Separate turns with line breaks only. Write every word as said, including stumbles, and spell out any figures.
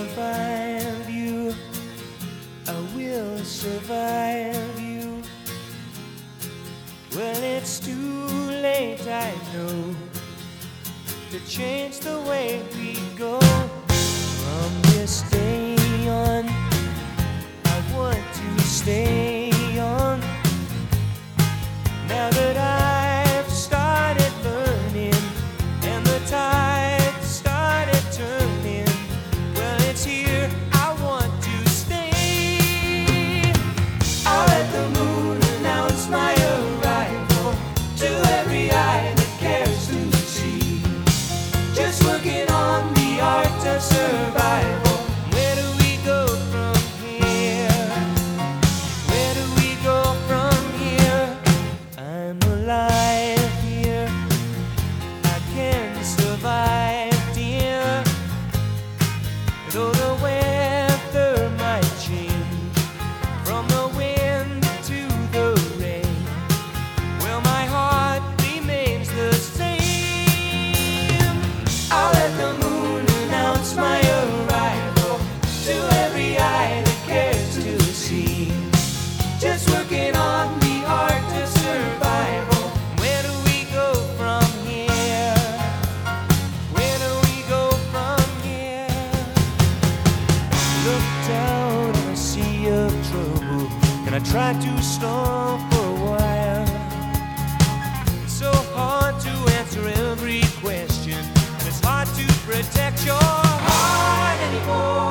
survive you. I will survive you. Well, it's too late, I know, to change the way we go. From this day on, I want to stay on. Now that I've started learning and the tide started turning, well, it's here, I want to stay. I'll let the moon announce my arrival to every eye that cares to see. Just working on the art of survival. Where do we go from here? Where do we go from here? I'm alive here. I can survive, dear. Though the weather might change from the wind to the rain, well, my heart remains the same. I'll let the moon announce my arrival to every eye that cares to see. Just working on the art of survival. Where do we go from here? Where do we go from here? Looked out on a sea of trouble, and I tried to stall for a while. It's so hard to answer every question, and it's hard to protect your heart anymore.